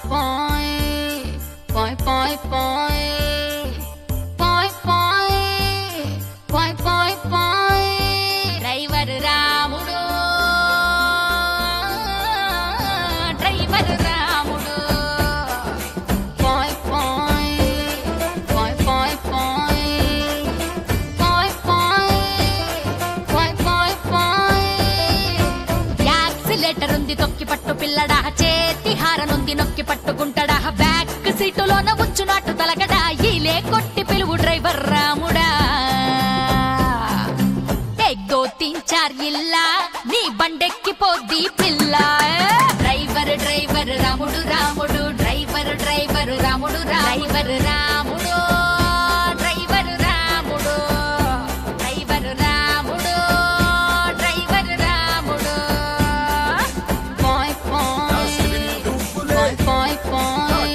పాయ్ పాయ్ పాయ్ పాయ్ పాయ్ పాయ్ పాయ్ పాయ్ driver Ramudu driver Ramudu పాయ్ పాయ్ పాయ్ పాయ్ పాయ్ పాయ్ పాయ్ పాయ్ పాయ్ accelerator ఉంది తొక్కి పట్టు పిల్లడా చేతి హారనుంది నొక్కి పట్టుకుంటాడా బ్యాక్ సీటులోన వచ్చునాటు తలగడా ఈలే కొట్టి పిలువు డ్రైవర్ రాముడా ఏక్ దో తీన్ చార్ ఇల్లా నీ బండెక్కి పోద్ది పిల్ల driver driver Ramudu Ramudu driver driver Ramudu driver Ramudu driver Ramudu driver Ramudu driver Ramudu పాయ్ పాయ్ పాయ్ పాయ్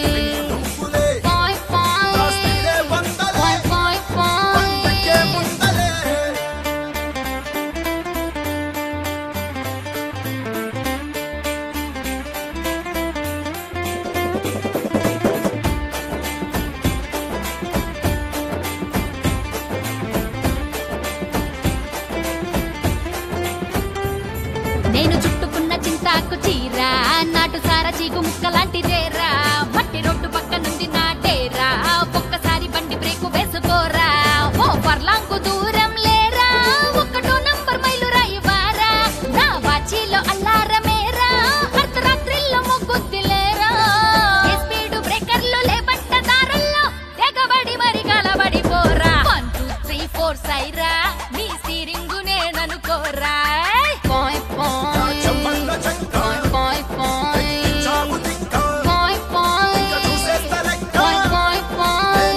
నేను చుట్టుకున్న చింతాకు చీరా నాటు సార చీకు ముక్క లాంటిదేరా మట్టి రోడ్డు పక్క నుండి నాటేరా ఒక్కసారి బండి బ్రేకు వేసుకోరా ఓ పర్లాంగు దూరం లేరా ఒకటో నంబర్ మైలు రాయివారా నా వాచీలో అల్లారమేరా అర్ధరాత్రిలో మొగ్గుద్దిలేరా స్పీడు బ్రేకర్లు లేబట్ట దారుల్లో తెగబడి మరి కలబడిపోరా 1 2 3 4 సైరా నీ స్టీరింగు నేననుకోరా పాయ్ పాయ్ పాయ్ పాయ్ పాయ్ పాయ్ పాయ్ పాయ్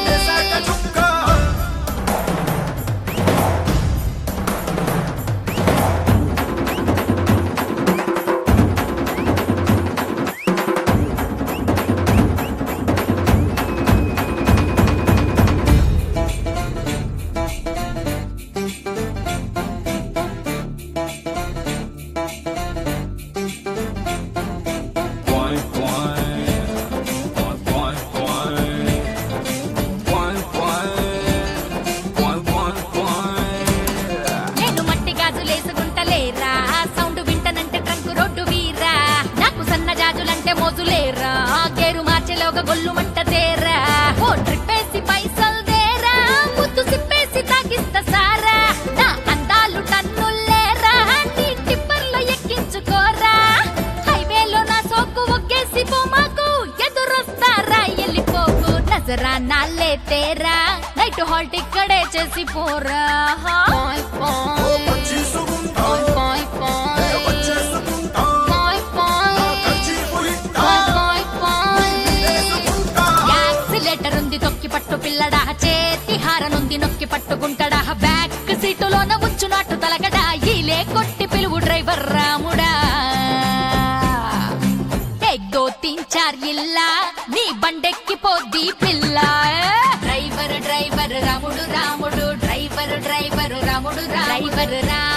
నేను మట్టి గాజులేసుకుంటలేరా సౌండ్ వింటనంటే ట్రంక్ రోడ్డు వీరా నాకు సన్న జాజులంటే మోజులేరా గేరు మార్చెలోగా గొల్లు మంట తేరా ఓ ట్రిప్పేసి పైసలు దేరా ముద్దు సిప్పేసి తాగిస్తా సారా నా అందాలు టన్నులేరా నీ టిప్పర్లో ఎక్కించుకోరా హైవేలో నా సోకు ఒగ్గేసి పోమాకు ఎదురొస్తారా వెళ్ళిపోకు నజరా నాలే తేరా నైట్ హాల్ట్ ఇక్కడే చేసి పోరా పాయ్ పాయ్ పాయ్ పాయ్ పాయ్ పాయ్ పాయ్ యాక్సిలేటర్ ఉంది తొక్కి పట్టు పిల్లడా చేతి హారనుంది నొక్కి పట్టుకుంటాడా బ్యాక్ సీటులోన వచ్చునాటు తలగడా ఈలే కొట్టి పిలువు డ్రైవర్ రాముడా ఏక్ దో తీన్ చార్ ఇల్లా నీ బండెక్కి పోద్ది పిల్ల driver driver Ramudu Ramudu driver driver Ramudu driver రా